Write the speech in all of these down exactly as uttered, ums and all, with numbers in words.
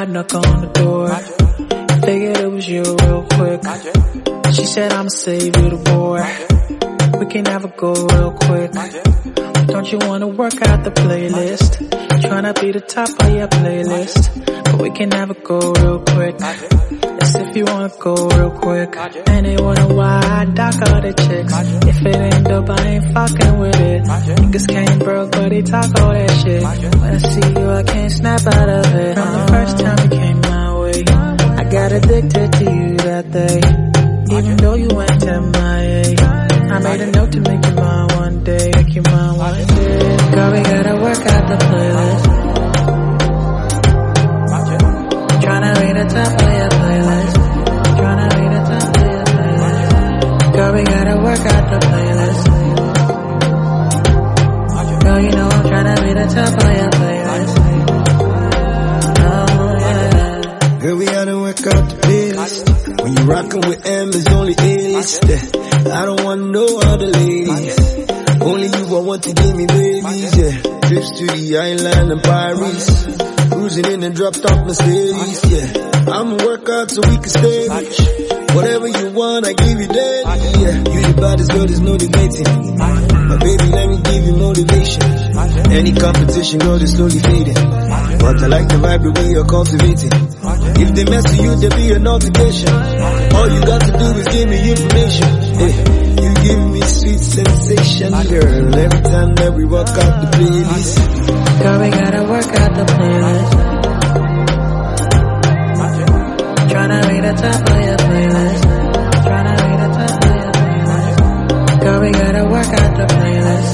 knock on the door. Figured it was you real quick. She said I'ma save you the boy. We can never go real quick. Don't you wanna work out the playlist? Tryna be the top of your playlist, but we can never go real quick. As if you wanna go real quick. And they wonder why I dock all the chicks. If it ain't dope, I ain't fucking with it. Niggas came broke, but they talk all that shit. When I see you, I can't snap out of it. From the first time you came my way, I got addicted to you that day. Even though you went M I A, I made a note to make you mine one day. Make you mine one day. Girl, we gotta work out the playlist. Tryna read the top of your playlist. Tryna read the top of your playlist. Girl, we gotta work out the playlist. Girl, you know I'm tryna read the top of your playlist. Oh, yeah. Girl, we gotta work out the playlist. When you rockin' with M, it's only A-list. I don't want no other ladies. Only you I want to give me babies, yeah. Trips to the island and Paris. Cruising in a drop top Mercedes, yeah. I'ma work out so we can stay rich. Whatever you want, I give you daily, yeah. You the baddest girl, there's no debating. My baby, let me give you motivation. Any competition, girl, is slowly fading. But I like the vibe the way you're cultivating. If they mess with you, there'll be an altercation. All you got to do is give me information. Hey, you give me sweet sensation, girl. Every time that we walk out the playlist. Girl, we gotta work out the playlist. Tryna read the top of your playlist. Tryna read the top of your playlist. Girl, we gotta work out the playlist.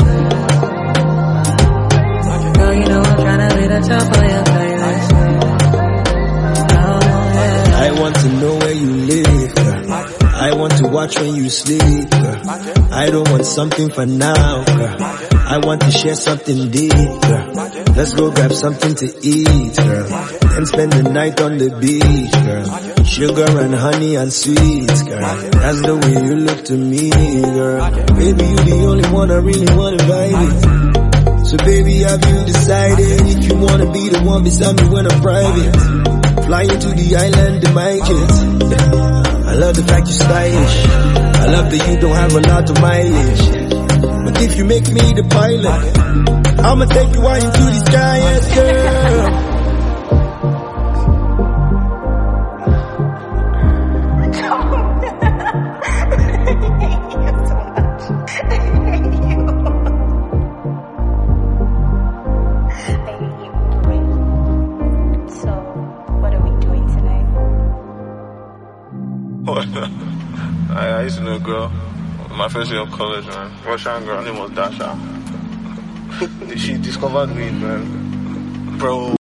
Girl, you know I'm tryna read the top of your playlist. Oh, yeah. I want to know where you live, girl. I want to watch when you sleep, girl. I don't want something for now, girl. I want to share something deep, girl. Let's go grab something to eat, girl. Then spend the night on the beach, girl. Sugar and honey and sweets, girl. That's the way you look to me, girl. Baby, you the only one I really wanna vibe with. So baby, have you decided if you wanna be the one beside me when I'm private? Flying to the island in my kids. I love the fact you're stylish. I love that you don't have a lot of mileage. But if you make me the pilot, I'ma take you out into the sky, yes, girl. I, I used to know a girl, my first year of college, man. Russian girl, her name was Dasha. She discovered me, man. Bro.